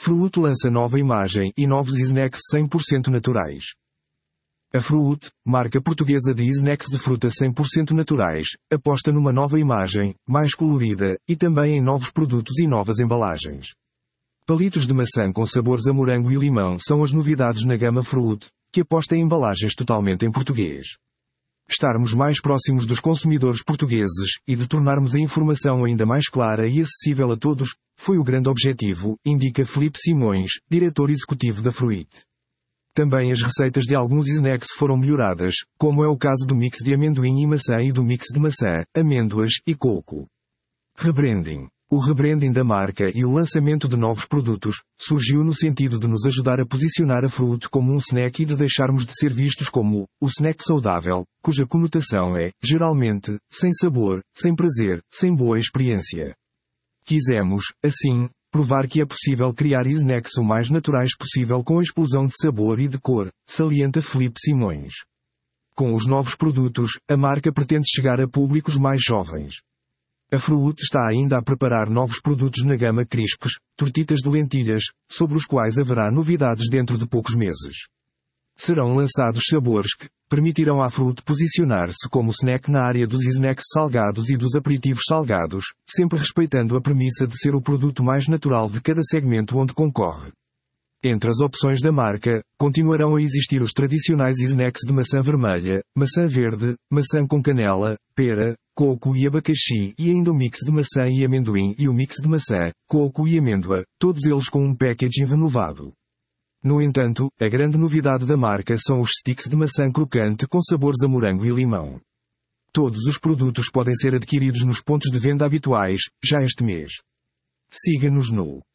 Fruit lança nova imagem e novos snacks 100% naturais. A Fruit, marca portuguesa de snacks de fruta 100% naturais, aposta numa nova imagem, mais colorida, e também em novos produtos e novas embalagens. Palitos de maçã com sabores a morango e limão são as novidades na gama Fruit, que aposta em embalagens totalmente em português. Estarmos mais próximos dos consumidores portugueses e de tornarmos a informação ainda mais clara e acessível a todos, foi o grande objetivo, indica Filipe Simões, diretor executivo da Fruit. Também as receitas de alguns snacks foram melhoradas, como é o caso do mix de amendoim e maçã e do mix de maçã, amêndoas e coco. Rebranding. O rebranding da marca e o lançamento de novos produtos surgiu no sentido de nos ajudar a posicionar a Fruit como um snack e de deixarmos de ser vistos como o snack saudável, cuja conotação é, geralmente, sem sabor, sem prazer, sem boa experiência. Quisemos, assim, provar que é possível criar snacks o mais naturais possível com a explosão de sabor e de cor, salienta Filipe Simões. Com os novos produtos, a marca pretende chegar a públicos mais jovens. A Fruit está ainda a preparar novos produtos na gama Crispes, tortitas de lentilhas, sobre os quais haverá novidades dentro de poucos meses. Serão lançados sabores que permitirão à Fruit posicionar-se como snack na área dos snacks salgados e dos aperitivos salgados, sempre respeitando a premissa de ser o produto mais natural de cada segmento onde concorre. Entre as opções da marca, continuarão a existir os tradicionais snacks de maçã vermelha, maçã verde, maçã com canela, pera, coco e abacaxi e ainda o mix de maçã e amendoim e o mix de maçã, coco e amêndoa, todos eles com um packaging renovado. No entanto, a grande novidade da marca são os sticks de maçã crocante com sabores a morango e limão. Todos os produtos podem ser adquiridos nos pontos de venda habituais, já este mês. Siga-nos no